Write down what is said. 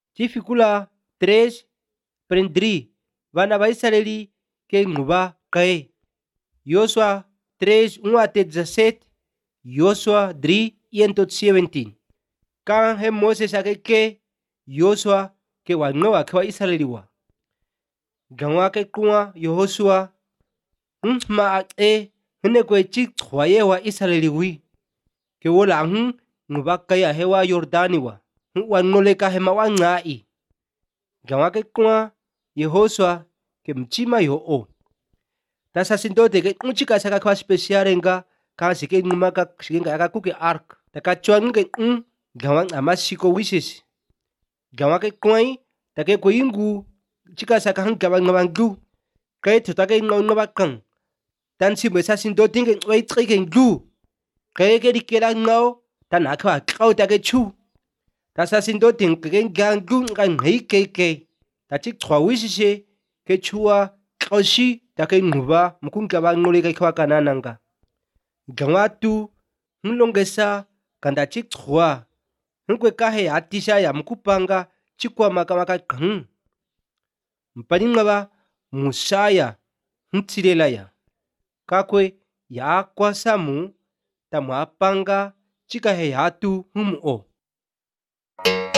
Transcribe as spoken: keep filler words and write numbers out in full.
Tifikula três prendri vana va Israeli ke nguva kae. Joshua três um até dezessete, Joshua três um até dezenove. Kan he Moses ake ke Joshua ke wa ngawa ke wa Israeli wa. Gawa ke kuwa Yehoshua ma ake hene kwe chik chwaye wa Israeli wi. Ke wola hun nguva kaya hewa Yordani wa. Wa ngole ka hema wa ngai. Gawa ke kuwa Yehoshua ke mchima yo o. Ta sacerdote ke mchika saka kwa speciale nga ka sike nguma ka sike nga ku ke ark. Ta ka chuan ke un gawa amashiko wishes. Gawa ke kuwa ta ke ko ingu chika saka han gawa ngawangu. Kaya to ta ke ngawa kang. Tan si me sacerdote ke wai ke ngu. Kaya ke dikela ngao ta na kwa kau ta ke chu. Ta sacerdote ke gangu ngan hei ke ke. Ta chik chwa wishes ke chua kaushi ta ke nguva mkun gawa ngole ke kwa kanananga. Gawa tu mlongesa kanda chik chwa. Nkwe kahe atisha ya mkupanga chikwa makamaka kang. Mpaninga ba musaya mtilela ya. Kakwe ya kwa samu ta mwapanga chika he hatu humu o.